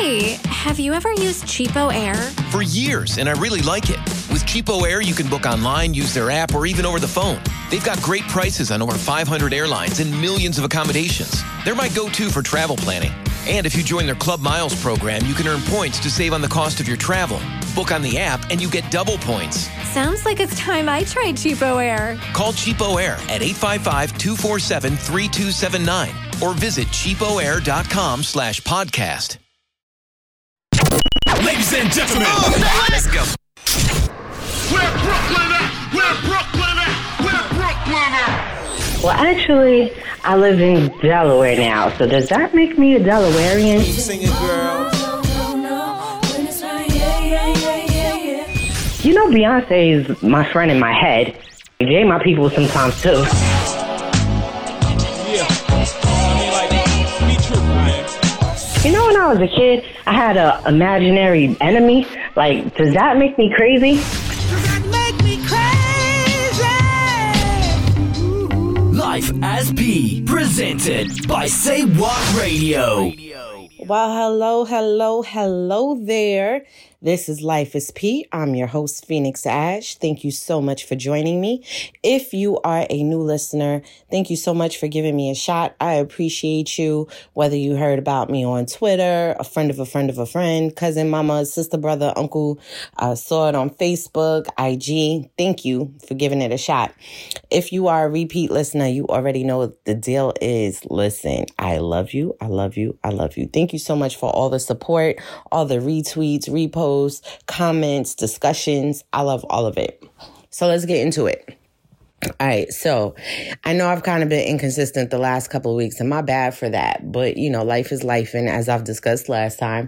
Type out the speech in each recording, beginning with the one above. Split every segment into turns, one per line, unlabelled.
Hey, have you ever used Cheapo Air?
For years, and I really like it. With Cheapo Air, you can book online, use their app, or even over the phone. They've got great prices on over 500 airlines and millions of accommodations. They're my go-to for travel planning. And if you join their Club Miles program, you can earn points to save on the cost of your travel. Book on the app, and you get double points.
Sounds like it's time I tried Cheapo Air.
Call Cheapo Air at 855-247-3279 or visit cheapoair.com/podcast.
Ladies and gentlemen, let's go.
Where Brooklyn at? Where Brooklyn at? Where Brooklyn at?
Well, actually, I live in Delaware now, so does that make me a Delawarean?
Sing it, girl.
You know, Beyonce is my friend in my head. Jay my people sometimes, too.
Yeah. I mean, like, be true, man.
You know, when I was a kid, I had an imaginary enemy. Like, does that make me crazy?
Life as P, presented by Say What Radio.
Well, hello there. This is Life is P. I'm your host, Phoenix Ash. Thank you so much for joining me. If you are a new listener, thank you so much for giving me a shot. I appreciate you, whether you heard about me on Twitter, a friend of a friend of a friend, cousin, mama, sister, brother, uncle, saw it on Facebook, IG. Thank you for giving it a shot. If you are a repeat listener, you already know what the deal is. Listen, I love you. I love you. I love you. Thank you so much for all the support, all the retweets, reposts, comments, discussions. I love all of it. So let's get into it. All right. So I know I've kind of been inconsistent the last couple of weeks, and my bad for that. But, you know, life is life, and as I've discussed last time.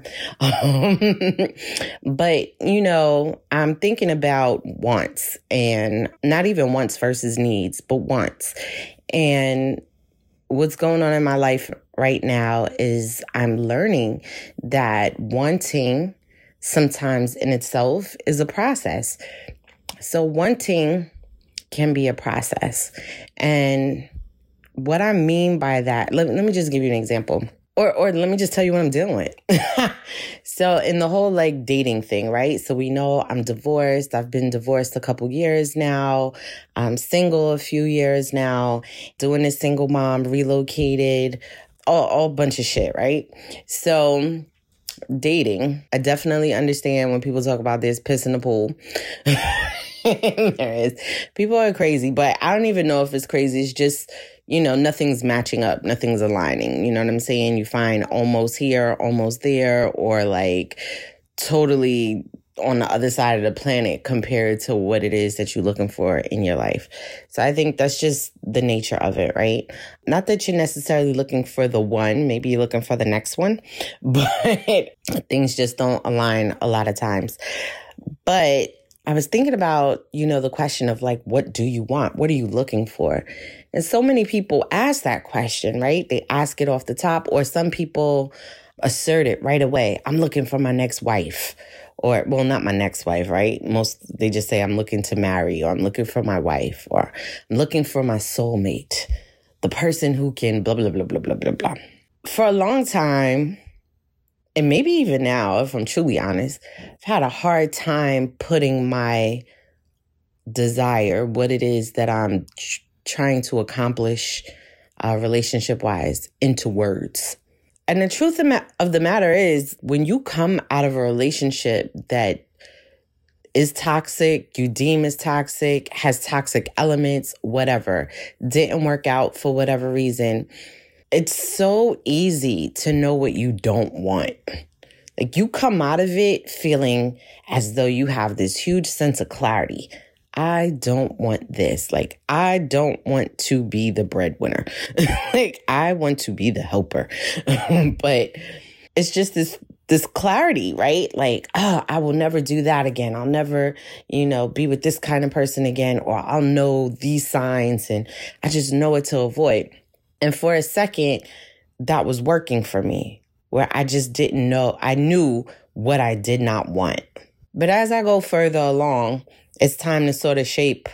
But, you know, I'm thinking about wants, and not even wants versus needs, but wants. And what's going on in my life right now is I'm learning that wanting sometimes in itself is a process. So wanting can be a process. And what I mean by that, let me just give you an example. Or let me just tell you what I'm dealing with. So in the whole like dating thing, right? So we know I'm divorced. I've been divorced a couple years now. I'm single a few years now, doing a single mom, relocated, all bunch of shit, right? So dating, I definitely understand when people talk about this piss in the pool. There is. People are crazy, but I don't even know if it's crazy. It's just, you know, nothing's matching up. Nothing's aligning. You know what I'm saying? You find almost here, almost there, or like totally on the other side of the planet compared to what it is that you're looking for in your life. So I think that's just the nature of it, right? Not that you're necessarily looking for the one, maybe you're looking for the next one, but things just don't align a lot of times. But I was thinking about, you know, the question of like, what do you want? What are you looking for? And so many people ask that question, right? They ask it off the top, or some people assert it right away. I'm looking for my next wife. Or, well, not my next wife, right? They just say, I'm looking to marry, or I'm looking for my wife, or I'm looking for my soulmate, the person who can blah, blah, blah, blah, blah, blah, blah. For a long time, and maybe even now, if I'm truly honest, I've had a hard time putting my desire, what it is that I'm trying to accomplish relationship-wise, into words. And the truth of the matter is, when you come out of a relationship that is toxic, you deem as toxic, has toxic elements, whatever, didn't work out for whatever reason, it's so easy to know what you don't want. Like, you come out of it feeling as though you have this huge sense of clarity. I don't want this. Like, I don't want to be the breadwinner. Like, I want to be the helper. But it's just this clarity, right? Like, oh, I will never do that again. I'll never, be with this kind of person again, or I'll know these signs and I just know what to avoid. And for a second, that was working for me, where I just didn't know. I knew what I did not want. But as I go further along, it's time to sort of shape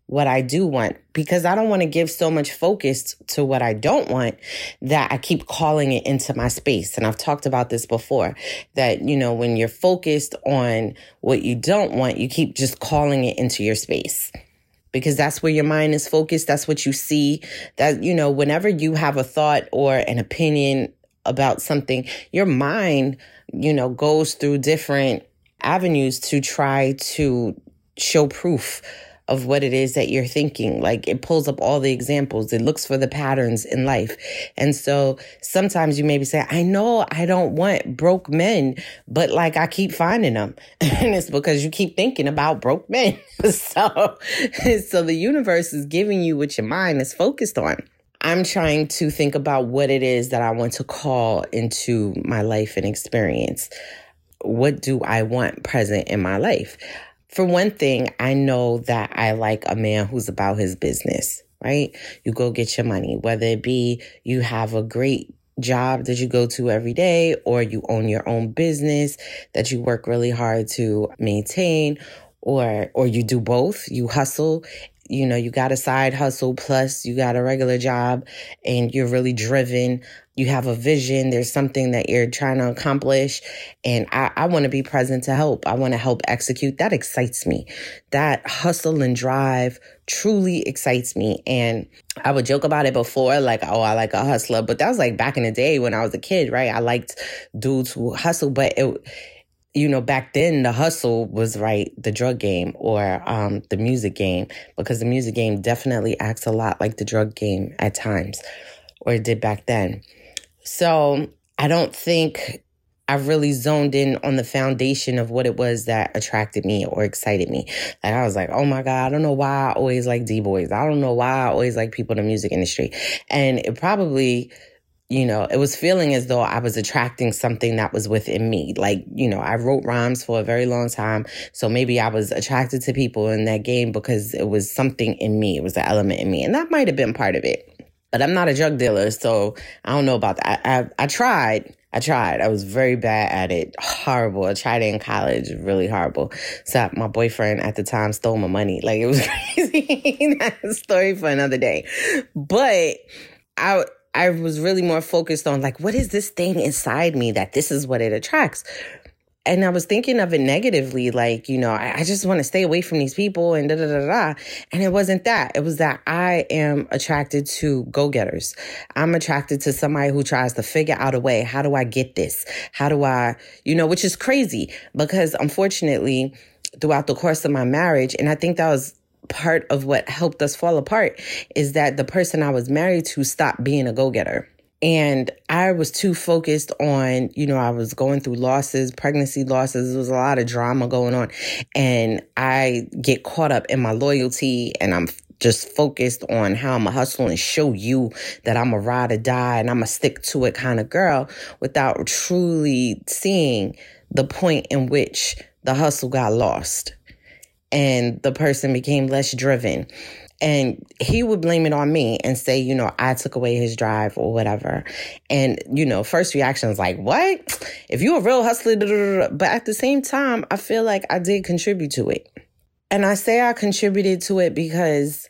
what I do want, because I don't want to give so much focus to what I don't want that I keep calling it into my space. And I've talked about this before, that, you know, when you're focused on what you don't want, you keep just calling it into your space. Because that's where your mind is focused. That's what you see. That, you know, whenever you have a thought or an opinion about something, your mind, you know, goes through different avenues to try to show proof of what it is that you're thinking. Like, it pulls up all the examples. It looks for the patterns in life. And so sometimes you maybe say, I know I don't want broke men, but like I keep finding them. And it's because you keep thinking about broke men. So the universe is giving you what your mind is focused on. I'm trying to think about what it is that I want to call into my life and experience. What do I want present in my life? For one thing, I know that I like a man who's about his business, right? You go get your money, whether it be you have a great job that you go to every day, or you own your own business that you work really hard to maintain, or you do both. You hustle, you know, you got a side hustle, plus you got a regular job, and you're really driven. You have a vision. There's something that you're trying to accomplish. And I want to be present to help. I want to help execute. That excites me. That hustle and drive truly excites me. And I would joke about it before, like, oh, I like a hustler. But that was like back in the day when I was a kid, right? I liked dudes who hustle. But you know, back then the hustle was, right, the drug game or the music game, because the music game definitely acts a lot like the drug game at times, or it did back then. So I don't think I really zoned in on the foundation of what it was that attracted me or excited me. Like, I was like, oh my God, I don't know why I always like D-boys. I don't know why I always like people in the music industry. And it probably, you know, it was feeling as though I was attracting something that was within me. Like, you know, I wrote rhymes for a very long time. So maybe I was attracted to people in that game because it was something in me. It was an element in me. And that might have been part of it. But I'm not a drug dealer, so I don't know about that. I tried. I was very bad at it. Horrible. I tried it in college. Really horrible. So my boyfriend at the time stole my money. Like, it was crazy. That's a story for another day. But I was really more focused on, like, what is this thing inside me that this is what it attracts? And I was thinking of it negatively, like, you know, I just want to stay away from these people and da-da-da-da. And it wasn't that. It was that I am attracted to go-getters. I'm attracted to somebody who tries to figure out a way. How do I get this? How do I, you know, which is crazy because unfortunately, throughout the course of my marriage, and I think that was part of what helped us fall apart, is that the person I was married to stopped being a go-getter. And I was too focused on, you know, I was going through losses, pregnancy losses. There was a lot of drama going on. And I get caught up in my loyalty, and I'm just focused on how I'm going to hustle and show you that I'm a ride or die and I'm a stick to it kind of girl, without truly seeing the point in which the hustle got lost and the person became less driven. And he would blame it on me and say, you know, I took away his drive or whatever. And, you know, first reaction is like, what? If you're a real hustler, da, da, da, da. But at the same time, I feel like I did contribute to it. And I say I contributed to it because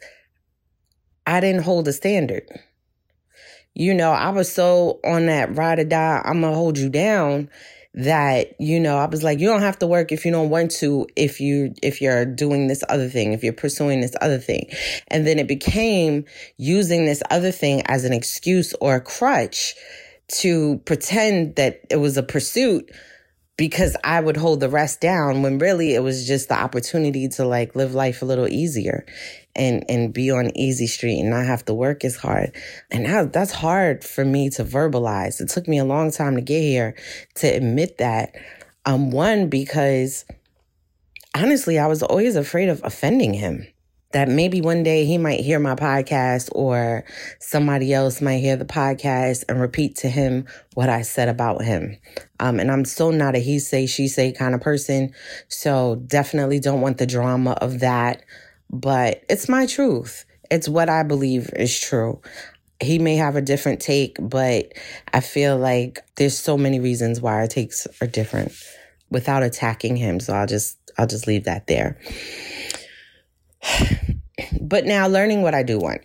I didn't hold a standard. You know, I was so on that ride or die, I'm going to hold you down, that, you know, I was like, you don't have to work if you don't want to, if you're doing this other thing, if you're pursuing this other thing. And then it became using this other thing as an excuse or a crutch to pretend that it was a pursuit because I would hold the rest down, when really it was just the opportunity to, like, live life a little easier and be on easy street and not have to work as hard. And that's hard for me to verbalize. It took me a long time to get here to admit that. One, because honestly, I was always afraid of offending him. That maybe one day he might hear my podcast, or somebody else might hear the podcast and repeat to him what I said about him. And I'm so not a he say, she say kind of person. So definitely don't want the drama of that. But it's my truth. It's what I believe is true. He may have a different take, but I feel like there's so many reasons why our takes are different without attacking him. So I'll just leave that there. But now learning what I do want,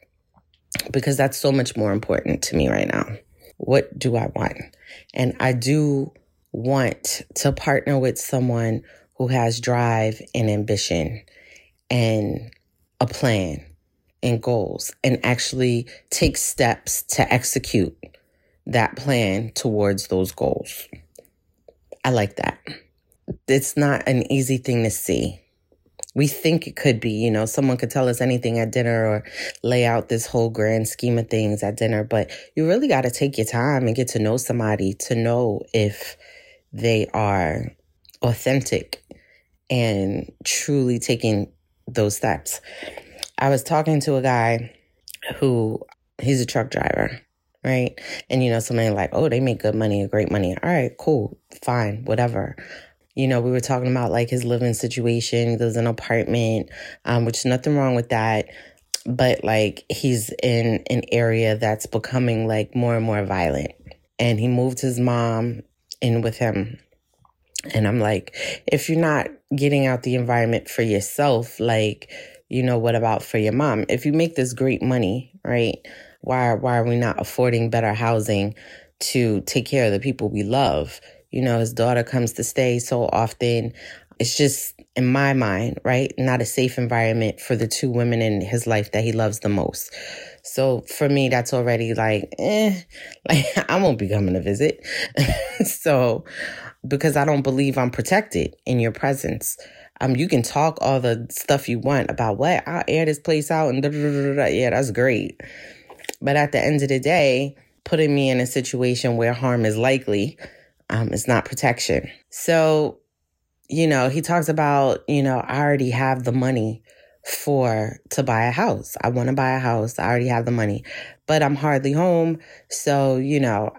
because that's so much more important to me right now. What do I want? And I do want to partner with someone who has drive and ambition and a plan and goals and actually take steps to execute that plan towards those goals. I like that. It's not an easy thing to see. We think it could be, you know, someone could tell us anything at dinner or lay out this whole grand scheme of things at dinner, but you really got to take your time and get to know somebody to know if they are authentic and truly taking those steps. I was talking to a guy who, he's a truck driver, right? And, you know, somebody like, oh, they make good money, great money. All right, cool, fine, whatever. You know, we were talking about like his living situation. He lives in an apartment, which is nothing wrong with that. But like he's in an area that's becoming like more and more violent. And he moved his mom in with him. And I'm like, if you're not getting out the environment for yourself, like, you know, what about for your mom? If you make this great money, right? Why are we not affording better housing to take care of the people we love? You know, his daughter comes to stay so often. It's just, in my mind, right, not a safe environment for the two women in his life that he loves the most. So for me, that's already like, like I won't be coming to visit. So, because I don't believe I'm protected in your presence. You can talk all the stuff you want about what, I'll air this place out and yeah, that's great. But at the end of the day, putting me in a situation where harm is likely, it's not protection. So, you know, he talks about, you know, I already have the money to buy a house. I want to buy a house. I already have the money, but I'm hardly home. So, you know,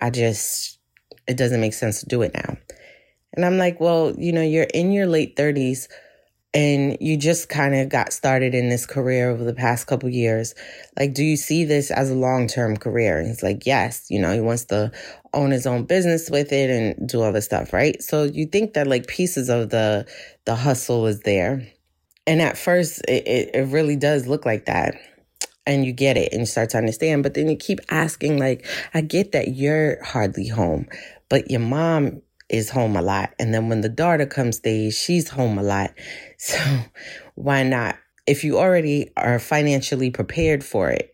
it doesn't make sense to do it now. And I'm like, well, you know, you're in your late 30s and you just kind of got started in this career over the past couple years. Like, do you see this as a long-term career? And he's like, yes, you know, he wants to own his own business with it and do all this stuff, right? So you think that like pieces of the hustle is there. And at first, it really does look like that. And you get it and you start to understand. But then you keep asking, like, I get that you're hardly home, but your mom is home a lot. And then when the daughter comes stay, she's home a lot. So why not? If you already are financially prepared for it,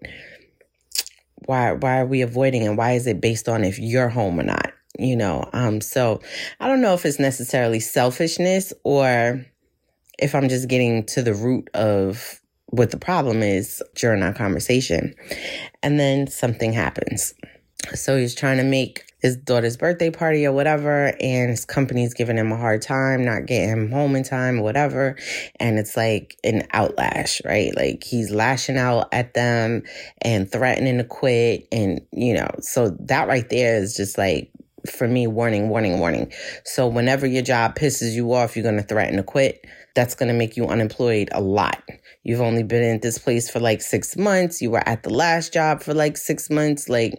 why are we avoiding it? Why is it based on if you're home or not? You know, so I don't know if it's necessarily selfishness or if I'm just getting to the root of what the problem is during our conversation. And then something happens. So he's trying to make his daughter's birthday party or whatever, and his company's giving him a hard time, not getting him home in time or whatever. And it's like an outlash, right? Like he's lashing out at them and threatening to quit. And, you know, so that right there is just like, for me, warning, warning, warning. So whenever your job pisses you off, you're going to threaten to quit. That's going to make you unemployed a lot. You've only been in this place for like 6 months. You were at the last job for like 6 months. Like,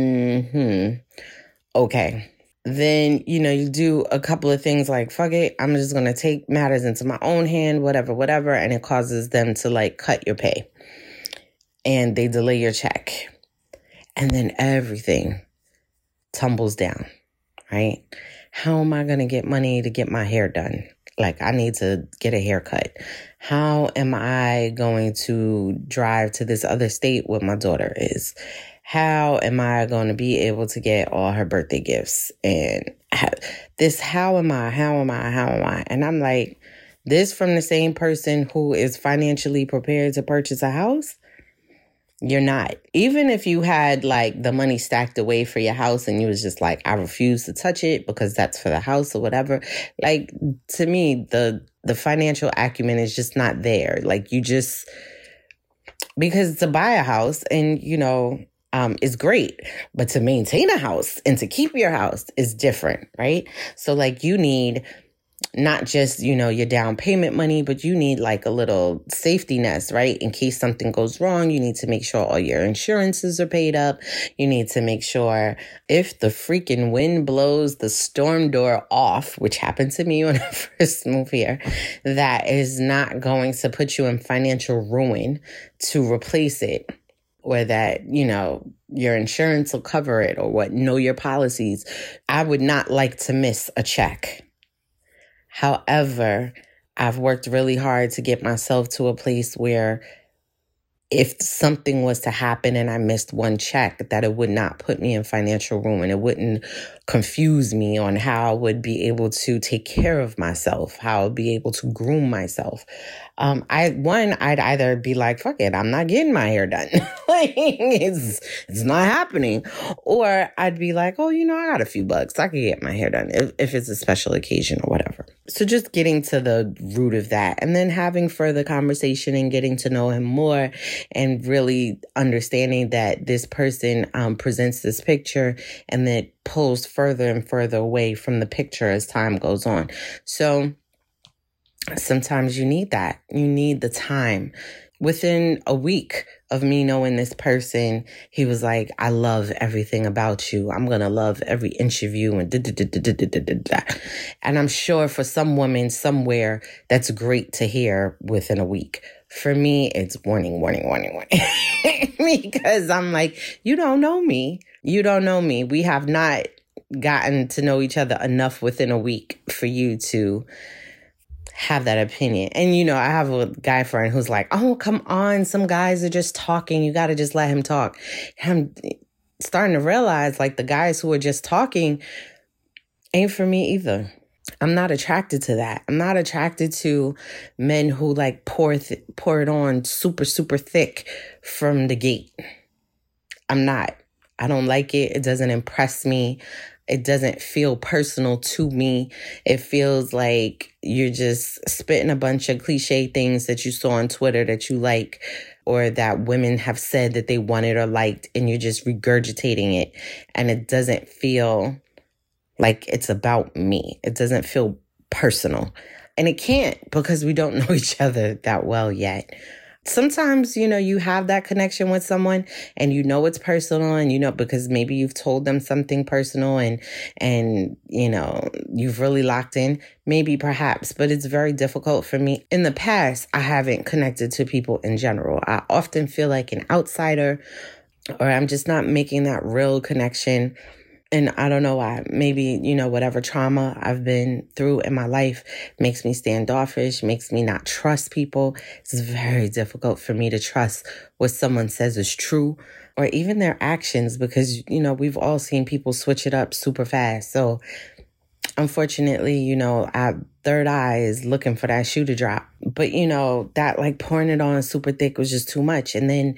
okay. Then, you know, you do a couple of things like, fuck it, I'm just going to take matters into my own hand, whatever. And it causes them to like cut your pay. And they delay your check. And then everything tumbles down, right? How am I going to get money to get my hair done? Like, I need to get a haircut. How am I going to drive to this other state where my daughter is? How am I going to be able to get all her birthday gifts? And how am I? And I'm like, this from the same person who is financially prepared to purchase a house? You're not. Even if you had like the money stacked away for your house and you was just like, I refuse to touch it because that's for the house or whatever. Like, to me, the financial acumen is just not there. Like, you just, because to buy a house and, you know, is great, but to maintain a house and to keep your house is different, right? So like you need not just, your down payment money, but you need like a little safety nest, right? In case something goes wrong, you need to make sure all your insurances are paid up. You need to make sure if the freaking wind blows the storm door off, which happened to me when I first moved here, that is not going to put you in financial ruin to replace it. Or that, your insurance will cover it, or what, know your policies. I would not like to miss a check. However, I've worked really hard to get myself to a place where if something was to happen and I missed one check, that it would not put me in financial ruin. It wouldn't confuse me on how I would be able to take care of myself, how I would be able to groom myself. I'd either be like, fuck it, I'm not getting my hair done. Like, it's not happening. Or I'd be like, oh, I got a few bucks. I could get my hair done if it's a special occasion or whatever. So just getting to the root of that and then having further conversation and getting to know him more and really understanding that this person presents this picture and that pulls further and further away from the picture as time goes on. So sometimes you need that. You need the time. Within a week of me knowing this person, he was like, I love everything about you. I'm going to love every inch of you. And And I'm sure for some woman somewhere, that's great to hear within a week. For me, it's warning. Because I'm like, you don't know me. You don't know me. We have not gotten to know each other enough within a week for you to have that opinion. And, I have a guy friend who's like, oh, come on. Some guys are just talking. You got to just let him talk. I'm starting to realize like the guys who are just talking ain't for me either. I'm not attracted to that. I'm not attracted to men who like pour it on super, super thick from the gate. I'm not. I don't like it. It doesn't impress me. It doesn't feel personal to me. It feels like you're just spitting a bunch of cliche things that you saw on Twitter that you like, or that women have said that they wanted or liked, and you're just regurgitating it. And it doesn't feel like it's about me. It doesn't feel personal. And it can't, because we don't know each other that well yet. Sometimes, you have that connection with someone and it's personal, and because maybe you've told them something personal and you've really locked in, maybe perhaps, but it's very difficult for me. In the past, I haven't connected to people in general. I often feel like an outsider, or I'm just not making that real connection. And I don't know why. Maybe, whatever trauma I've been through in my life makes me standoffish, makes me not trust people. It's very difficult for me to trust what someone says is true, or even their actions, because, we've all seen people switch it up super fast. So unfortunately, our third eye is looking for that shoe to drop. But, that like pouring it on super thick was just too much. And then,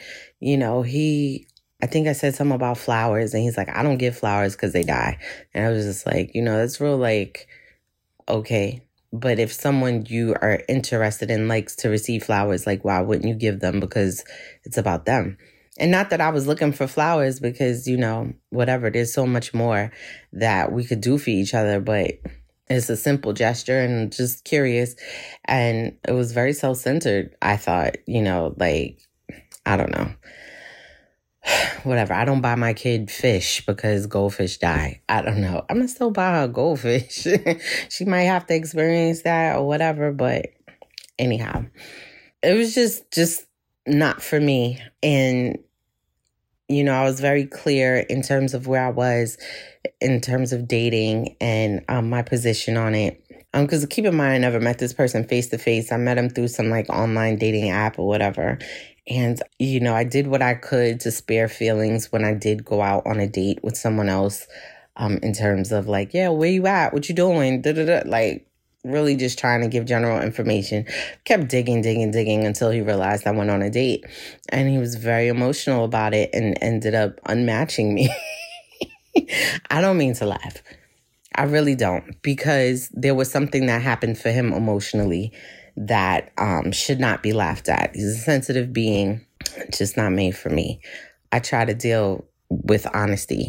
I think I said something about flowers, and he's like, I don't give flowers because they die. And I was just like, that's real, like, okay. But if someone you are interested in likes to receive flowers, like, why wouldn't you give them? Because it's about them. And not that I was looking for flowers, because, whatever, there's so much more that we could do for each other, but it's a simple gesture and just curious. And it was very self-centered, I thought, like, I don't know. Whatever. I don't buy my kid fish because goldfish die. I don't know. I'm going to still buy her goldfish. She might have to experience that or whatever. But anyhow, it was just not for me. And, I was very clear in terms of where I was in terms of dating and my position on it. Because keep in mind, I never met this person face to face. I met him through some like online dating app or whatever. And, I did what I could to spare feelings when I did go out on a date with someone else, in terms of like, yeah, where you at? What you doing? Like really just trying to give general information. Kept digging until he realized I went on a date. And he was very emotional about it and ended up unmatching me. I don't mean to laugh. I really don't, because there was something that happened for him emotionally that should not be laughed at. He's a sensitive being, just not made for me. I try to deal with honesty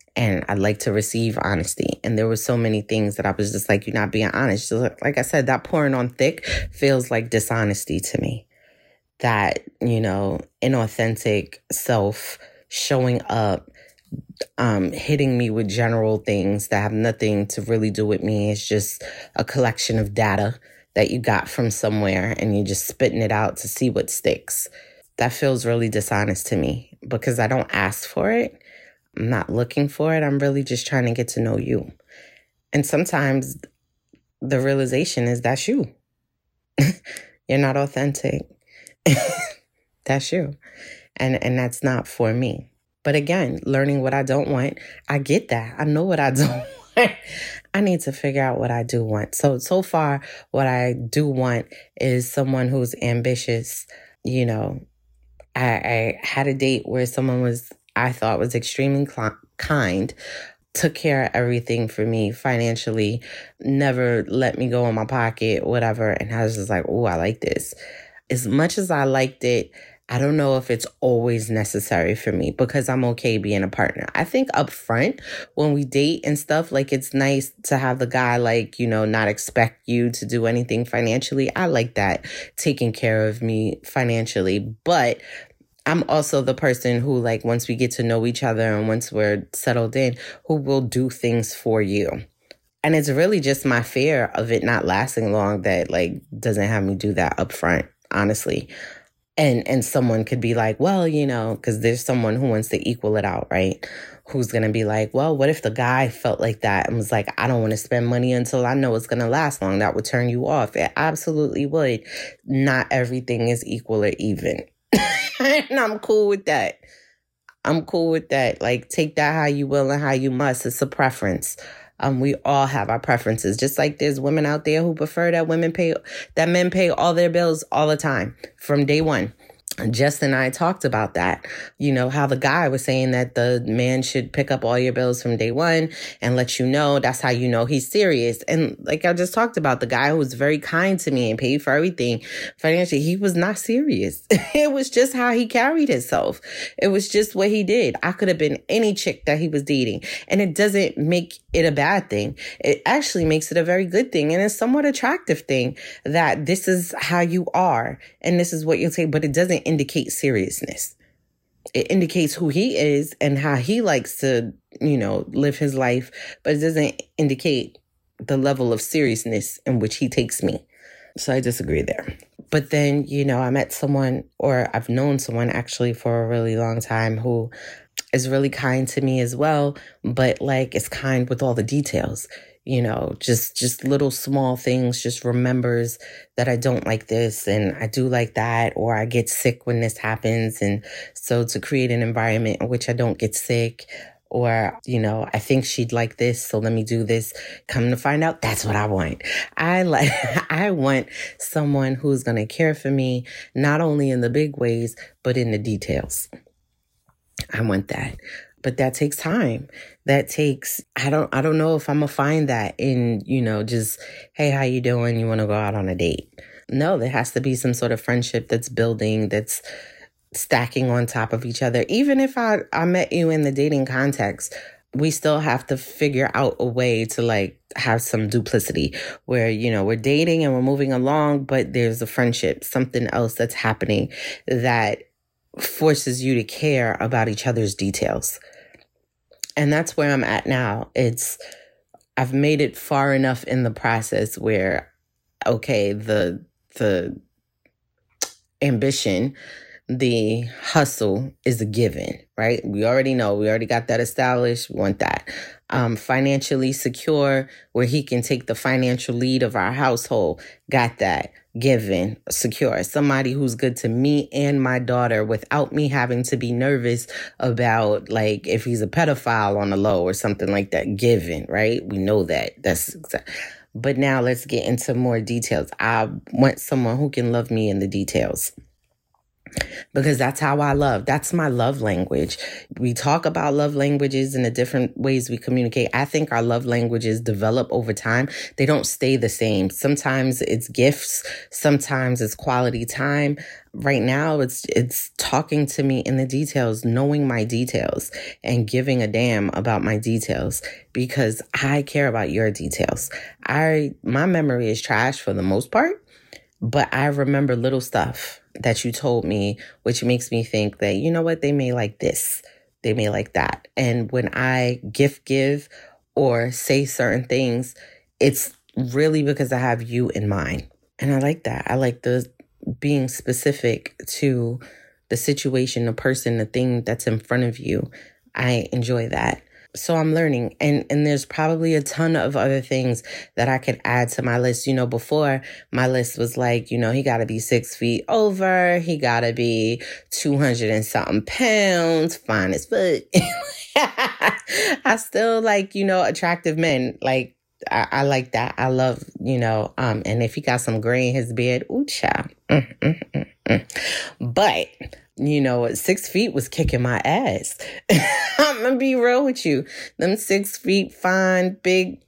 And I'd like to receive honesty. And there were so many things that I was just like, you're not being honest. So like I said, that pouring on thick feels like dishonesty to me. That, inauthentic self showing up, hitting me with general things that have nothing to really do with me. It's just a collection of data that you got from somewhere and you're just spitting it out to see what sticks. That feels really dishonest to me because I don't ask for it. I'm not looking for it. I'm really just trying to get to know you. And sometimes the realization is that's you. You're not authentic. That's you. And that's not for me. But again, learning what I don't want, I get that. I know what I don't want. I need to figure out what I do want. So far, what I do want is someone who's ambitious. I had a date where someone I thought was extremely kind, took care of everything for me financially, never let me go in my pocket, whatever. And I was just like, oh, I like this. As much as I liked it, I don't know if it's always necessary for me because I'm okay being a partner. I think up front when we date and stuff, like it's nice to have the guy not expect you to do anything financially. I like that, taking care of me financially. But I'm also the person who once we get to know each other and once we're settled in, who will do things for you. And it's really just my fear of it not lasting long that doesn't have me do that up front, honestly. And someone could be like, well, because there's someone who wants to equal it out, right? Who's going to be like, well, what if the guy felt like that and was like, I don't want to spend money until I know it's going to last long. That would turn you off. It absolutely would. Not everything is equal or even. And I'm cool with that. Take that how you will and how you must. It's a preference. We all have our preferences. Just like there's women out there who prefer that men pay all their bills all the time from day one. Justin and I talked about that, how the guy was saying that the man should pick up all your bills from day one and let you know. That's how you know he's serious. And like I just talked about, the guy who was very kind to me and paid for everything financially, he was not serious. It was just how he carried himself. It was just what he did. I could have been any chick that he was dating. And it doesn't make it a bad thing. It actually makes it a very good thing. And it's somewhat attractive thing that this is how you are. And this is what you'll say, but it doesn't indicate seriousness. It indicates who he is and how he likes to, live his life, but it doesn't indicate the level of seriousness in which he takes me. So I disagree there. But then, I met someone, or I've known someone actually for a really long time who is really kind to me as well, but is kind with all the details. Just little small things, just remembers that I don't like this and I do like that, or I get sick when this happens. And so to create an environment in which I don't get sick, or, I think she'd like this, so let me do this. Come to find out, that's what I want. I want someone who's going to care for me, not only in the big ways, but in the details. I want that. But that takes time. That takes, I don't know if I'm going to find that in, just, hey, how you doing? You want to go out on a date? No, there has to be some sort of friendship that's building, that's stacking on top of each other. Even if I met you in the dating context, we still have to figure out a way to have some duplicity where, we're dating and we're moving along, but there's a friendship, something else that's happening that forces you to care about each other's details. And that's where I'm at now. I've made it far enough in the process where, okay, the ambition, the hustle is a given, right? We already know, we already got that established. We want that. Financially secure, where he can take the financial lead of our household. Got that. Given, secure. Somebody who's good to me and my daughter without me having to be nervous about if he's a pedophile on the low or something like that. Given, right? We know that. But now let's get into more details. I want someone who can love me in the details. because that's how I love. That's my love language. We talk about love languages and the different ways we communicate. I think our love languages develop over time. They don't stay the same. Sometimes it's gifts. Sometimes it's quality time. Right now, it's talking to me in the details, knowing my details and giving a damn about my details because I care about your details. My memory is trash for the most part, but I remember little stuff that you told me, which makes me think that, you know what, they may like this, they may like that. And when I give or say certain things, it's really because I have you in mind. And I like that. I like the being specific to the situation, the person, the thing that's in front of you. I enjoy that. So I'm learning. And there's probably a ton of other things that I could add to my list. You know, before my list was like, you know, he got to be 6 feet over. He got to be 200 and something pounds, fine as fuck. I still like, you know, attractive men. Like, I like that. I love, you know, and if he got some gray in his beard, ooh, child. But, you know, 6 feet was kicking my ass. I'm going to be real with you. Them 6 feet, fine, big,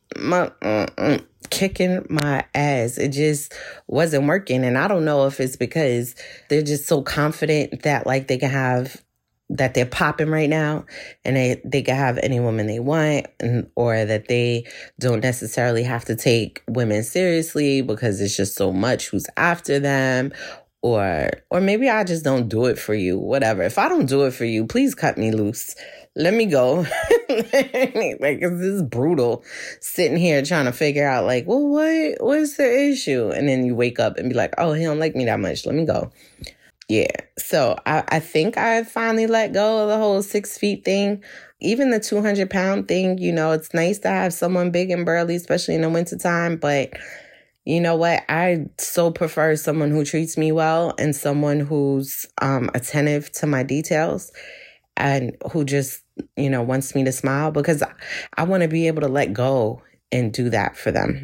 kicking my ass. It just wasn't working. And I don't know if it's because they're just so confident that like they can have, that they're popping right now and they can have any woman they want, or that they don't necessarily have to take women seriously because it's just so much who's after them. Or maybe I just don't do it for you, whatever. If I don't do it for you, please cut me loose. Let me go. Like, this is brutal. Sitting here trying to figure out like, well, what's the issue? And then you wake up and be like, oh, he don't like me that much. Let me go. Yeah. So I think I finally let go of the whole 6 feet thing. Even the 200-pound thing, you know, it's nice to have someone big and burly, especially in the wintertime. But you know what? I so prefer someone who treats me well and someone who's attentive to my details and who just, you know, wants me to smile, because I want to be able to let go and do that for them.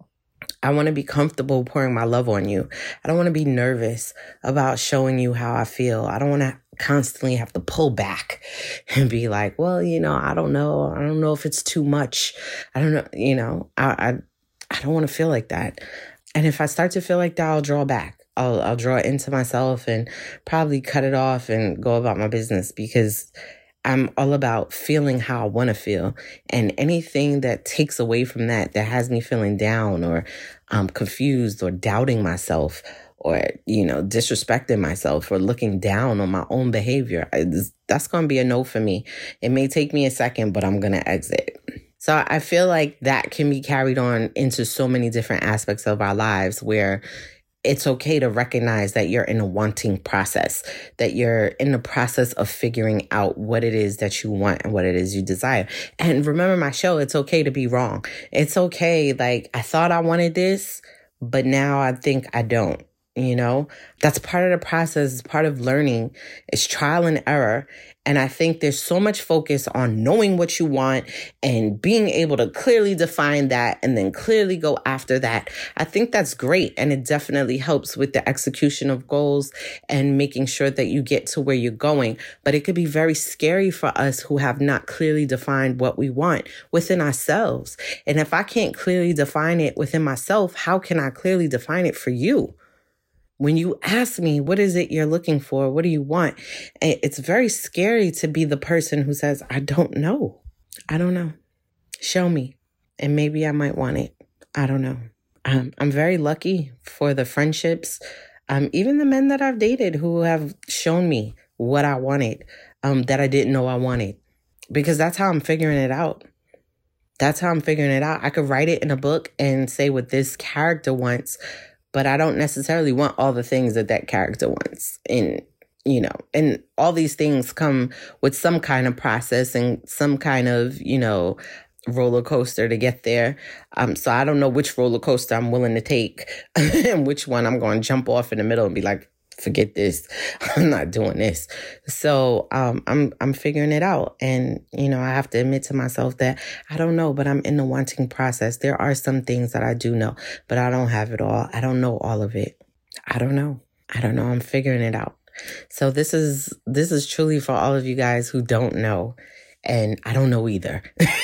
I want to be comfortable pouring my love on you. I don't want to be nervous about showing you how I feel. I don't want to constantly have to pull back and be like, well, you know, I don't know. I don't know if it's too much. I don't know. You know, I don't want to feel like that. And if I start to feel like that, I'll draw back. I'll draw it into myself and probably cut it off and go about my business, because I'm all about feeling how I want to feel. And anything that takes away from that has me feeling down or confused or doubting myself or, you know, disrespecting myself or looking down on my own behavior, that's going to be a no for me. It may take me a second, but I'm going to exit. So I feel like that can be carried on into so many different aspects of our lives, where it's okay to recognize that you're in a wanting process, that you're in the process of figuring out what it is that you want and what it is you desire. And remember my show, it's okay to be wrong. It's okay. Like, I thought I wanted this, but now I think I don't. You know, that's part of the process, part of learning. It's trial and error. And I think there's so much focus on knowing what you want and being able to clearly define that and then clearly go after that. I think that's great. And it definitely helps with the execution of goals and making sure that you get to where you're going. But it could be very scary for us who have not clearly defined what we want within ourselves. And if I can't clearly define it within myself, how can I clearly define it for you? When you ask me, what is it you're looking for? What do you want? It's very scary to be the person who says, I don't know. I don't know. Show me. And maybe I might want it. I don't know. I'm very lucky for the friendships, even the men that I've dated who have shown me what I wanted, that I didn't know I wanted. Because that's how I'm figuring it out. That's how I'm figuring it out. I could write it in a book and say what this character wants, but I don't necessarily want all the things that character wants. And, you know, and all these things come with some kind of process and some kind of, you know, roller coaster to get there. So I don't know which roller coaster I'm willing to take and which one I'm going to jump off in the middle and be like, forget this. I'm not doing this. So I'm figuring it out. And, you know, I have to admit to myself that I don't know, but I'm in the wanting process. There are some things that I do know, but I don't have it all. I don't know all of it. I don't know. I'm figuring it out. So this is truly for all of you guys who don't know. And I don't know either.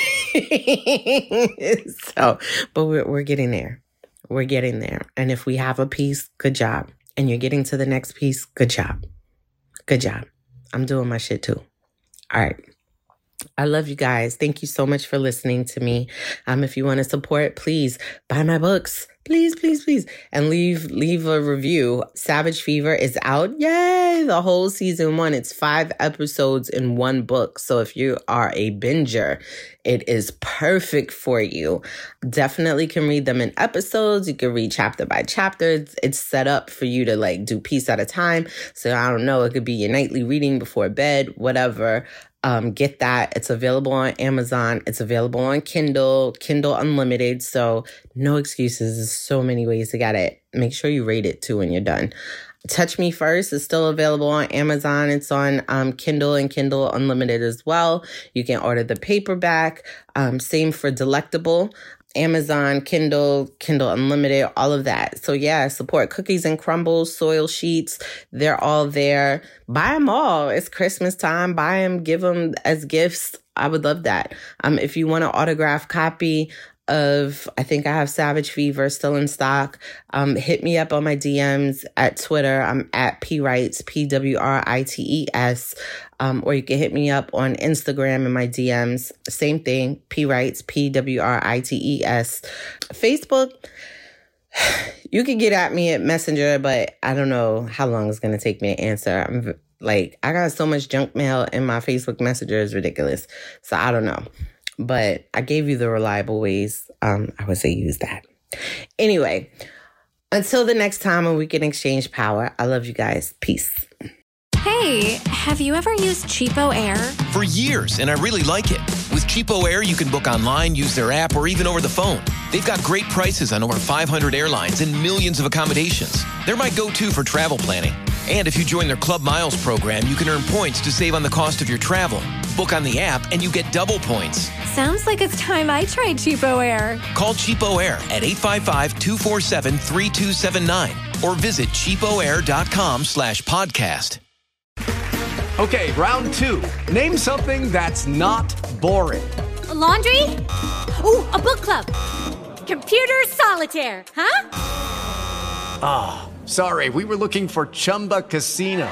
But we're getting there. We're getting there. And if we have a piece, good job. And you're getting to the next piece, good job. Good job. I'm doing my shit too. All right. I love you guys. Thank you so much for listening to me. If you want to support, please buy my books. Please, please, please. And leave a review. Savage Fever is out. Yay! The whole season 1. It's 5 episodes in one book. So if you are a binger, it is perfect for you. Definitely can read them in episodes. You can read chapter by chapter. It's set up for you to like do piece at a time. So I don't know. It could be your nightly reading before bed, whatever. Get that. It's available on Amazon. It's available on Kindle Unlimited. So no excuses. There's so many ways to get it. Make sure you rate it too when you're done. Touch Me First is still available on Amazon. It's on Kindle and Kindle Unlimited as well. You can order the paperback. Same for Delectable. Amazon, Kindle Unlimited, all of that. So yeah, support Cookies and Crumbles, Soil Sheets. They're all there. Buy them all. It's Christmas time. Buy them, give them as gifts. I would love that. If you want an autographed copy of, I think I have Savage Fever still in stock. Hit me up on my DMs at Twitter. I'm at PWrites, PWRITES. Or you can hit me up on Instagram in my DMs. Same thing, PWrites, PWRITES. Facebook, you can get at me at Messenger, but I don't know how long it's going to take me to answer. I got so much junk mail in my Facebook Messenger, it's ridiculous. So I don't know. But I gave you the reliable ways. I would say use that. Anyway, until the next time when we can exchange power, I love you guys. Peace.
Hey, have you ever used Cheapo Air?
For years, and I really like it. With Cheapo Air, you can book online, use their app, or even over the phone. They've got great prices on over 500 airlines and millions of accommodations. They're my go-to for travel planning. And if you join their Club Miles program, you can earn points to save on the cost of your travel. Book on the app and you get double points.
Sounds like it's time I tried Cheapo Air.
Call Cheapo Air at 855-247-3279 or visit cheapoair.com/podcast.
Okay, round 2. Name something that's not boring.
A laundry? Ooh, a book club. Computer solitaire, huh?
Ah, sorry, we were looking for Chumba Casino.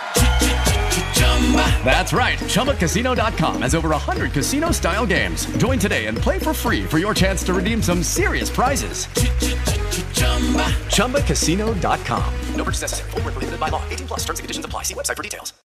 That's right, ChumbaCasino.com has over 100 casino-style games. Join today and play for free for your chance to redeem some serious prizes. ChumbaCasino.com. No purchase necessary. Void where prohibited by law. 18+ terms and conditions apply. See website for details.